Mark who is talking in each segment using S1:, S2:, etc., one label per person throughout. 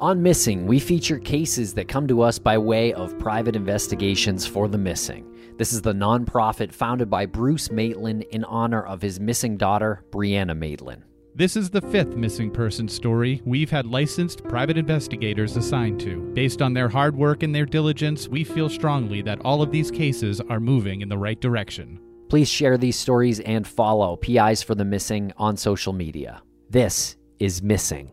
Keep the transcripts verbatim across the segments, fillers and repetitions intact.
S1: On Missing, we feature cases that come to us by way of private investigations for the missing. This is the nonprofit founded by Bruce Maitland in honor of his missing daughter, Brianna Maitland.
S2: This is the fifth missing person story we've had licensed private investigators assigned to. Based on their hard work and their diligence, we feel strongly that all of these cases are moving in the right direction.
S1: Please share these stories and follow P Is for the Missing on social media. This is Missing.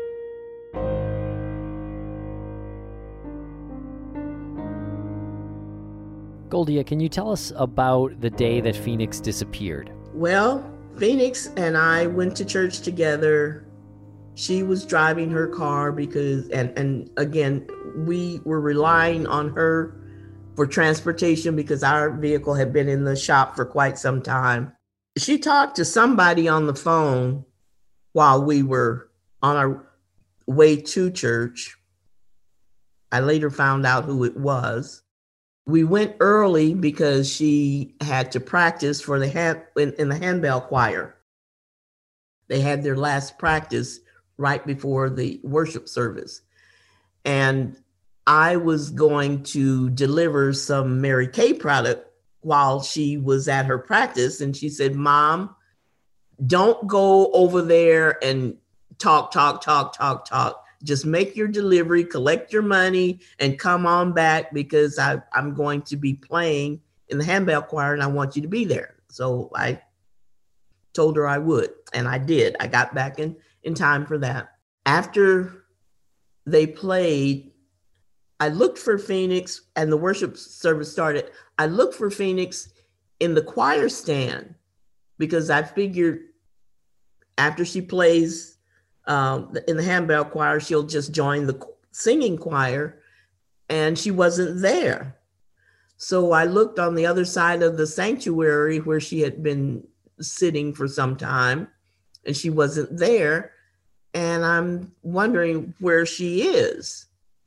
S1: Goldia, can you tell us about the day that Phoenix disappeared?
S3: Well, Phoenix and I went to church together. She was driving her car because, and, and again, we were relying on her for transportation because our vehicle had been in the shop for quite some time. She talked to somebody on the phone while we were on our way to church. I later found out who it was. We went early because she had to practice for the hand, in, in the handbell choir. They had their last practice right before the worship service. And I was going to deliver some Mary Kay product while she was at her practice. And she said, "Mom, don't go over there and talk, talk, talk, talk, talk. Just make your delivery, collect your money, and come on back because I, I'm going to be playing in the handbell choir and I want you to be there." So I told her I would, and I did. I got back in, in time for that. After they played, I looked for Phoenix and the worship service started. I looked for Phoenix in the choir stand because I figured after she plays Um, in the handbell choir, she'll just join the singing choir, and she wasn't there. So I looked on the other side of the sanctuary where she had been sitting for some time, and she wasn't there. And I'm wondering where she is.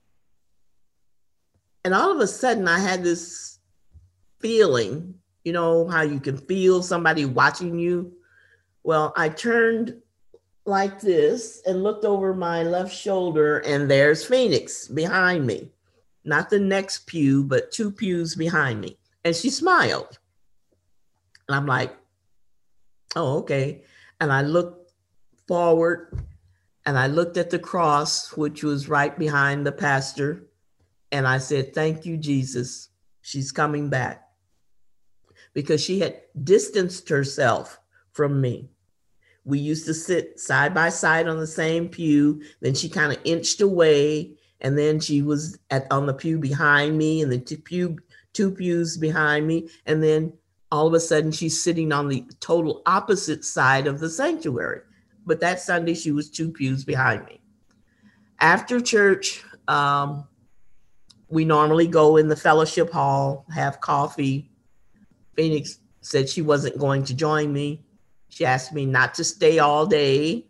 S3: And all of a sudden, I had this feeling, you know, how you can feel somebody watching you. Well, I turned like this and looked over my left shoulder, and there's Phoenix behind me. Not the next pew, but two pews behind me. And she smiled. And I'm like, oh, okay. And I looked forward and I looked at the cross, which was right behind the pastor. And I said, "Thank you, Jesus. She's coming back." Because she had distanced herself from me. We used to sit side by side on the same pew. Then she kind of inched away, and then she was at on the pew behind me, and the two, pew, two pews behind me. And then all of a sudden, she's sitting on the total opposite side of the sanctuary. But that Sunday, she was two pews behind me. After church, um, we normally go in the fellowship hall, have coffee. Phoenix said she wasn't going to join me. She asked me not to stay all day.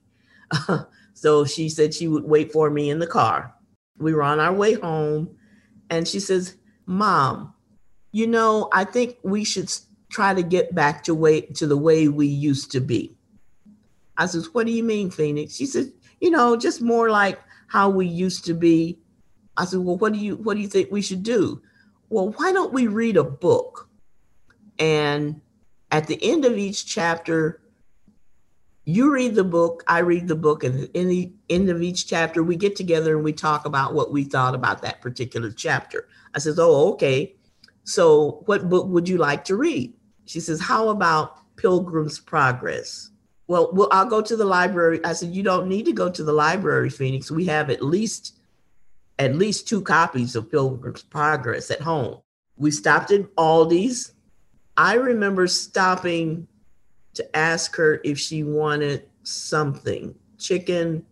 S3: So she said she would wait for me in the car. We were on our way home, and she says, "Mom, you know, I think we should try to get back to way to the way we used to be." I says, "What do you mean, Phoenix?" She said, "You know, just more like how we used to be." I said, "Well, what do you what do you think we should do?" "Well, why don't we read a book? And at the end of each chapter, you read the book, I read the book, and in the end of each chapter, we get together and we talk about what we thought about that particular chapter." I says, "Oh, okay. So what book would you like to read?" She says, "How about Pilgrim's Progress?" Well, well, I'll go to the library. I said, "You don't need to go to the library, Phoenix. We have at least, at least two copies of Pilgrim's Progress at home." We stopped at Aldi's. I remember stopping to ask her if she wanted something, chicken.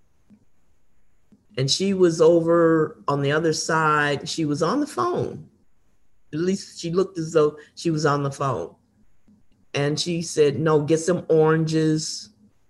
S3: And she was over on the other side. She was on the phone. At least she looked as though she was on the phone. And she said, "No, get some oranges."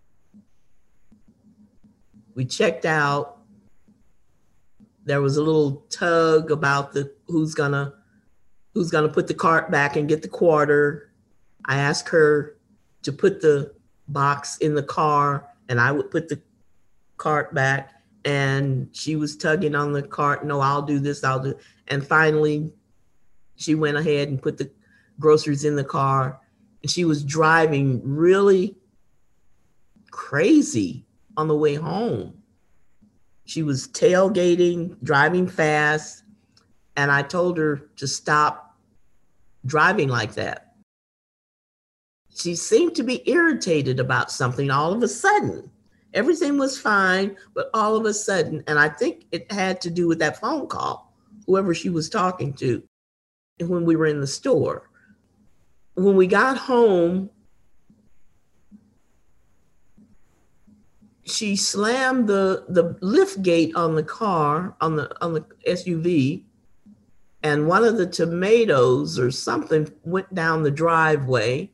S3: We checked out. There was a little tug about the who's gonna who's gonna put the cart back and get the quarter. I asked her to put the box in the car, and I would put the cart back, And she was tugging on the cart. No, I'll do this. I'll do. And finally, she went ahead and put the groceries in the car. And she was driving really crazy on the way home. She was tailgating, driving fast. And I told her to stop driving like that. She seemed to be irritated about something all of a sudden. Everything was fine, but all of a sudden, and I think it had to do with that phone call, whoever she was talking to, when we were in the store. When we got home, she slammed the, the lift gate on the car, on the on the S U V, and one of the tomatoes or something went down the driveway.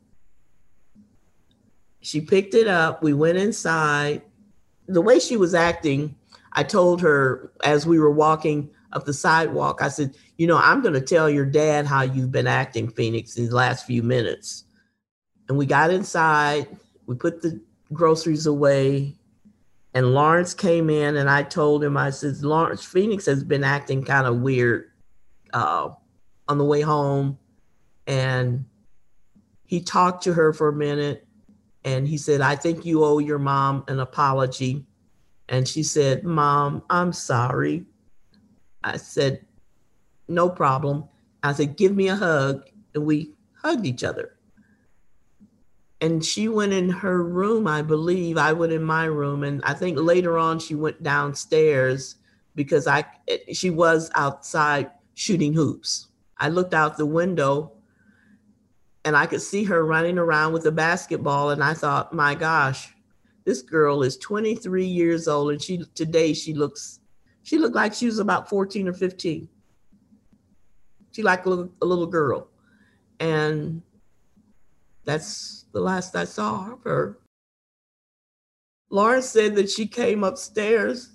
S3: She picked it up. We went inside. The way she was acting, I told her as we were walking up the sidewalk, I said, you know, I'm going to tell your dad how you've been acting, Phoenix, these last few minutes. And we got inside. We put the groceries away. And Lawrence came in, and I told him, I said, Lawrence, Phoenix has been acting kind of weird uh, on the way home. And he talked to her for a minute. And he said, I think you owe your mom an apology. And she said, Mom, I'm sorry. I said, no problem. I said, give me a hug. And we hugged each other. And she went in her room, I believe. I went in my room. And I think later on she went downstairs because I she was outside shooting hoops. I looked out the window and I could see her running around with a basketball. And I thought, my gosh, this girl is twenty-three years old. And she today she looks, she looked like she was about fourteen or fifteen. She like a little, a little girl. And that's the last I saw of her. Lawrence said that she came upstairs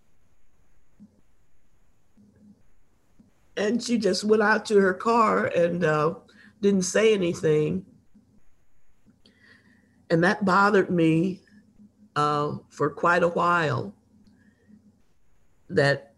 S3: and she just went out to her car and uh, didn't say anything. And that bothered me uh, for quite a while. That,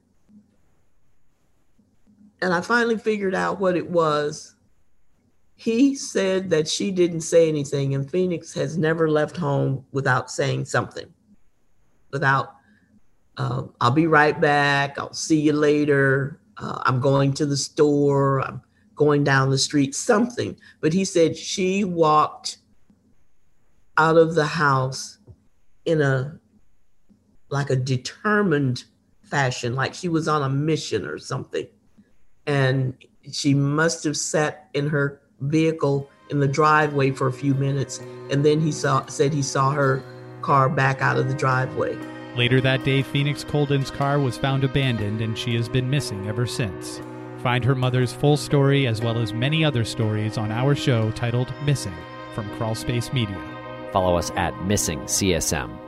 S3: and I finally figured out what it was. He said that she didn't say anything, and Phoenix has never left home without saying something. Without, uh, I'll be right back, I'll see you later, uh, I'm going to the store, I'm going down the street, something. But he said she walked out of the house in a, like a determined fashion, like she was on a mission or something. And she must have sat in her vehicle in the driveway for a few minutes, and then he saw said he saw her car back out of the driveway.
S2: Later that day, Phoenix Colden's car was found abandoned, and she has been missing ever since. Find her mother's full story as well as many other stories on our show titled Missing from Crawlspace Media.
S1: Follow us at Missing C S M.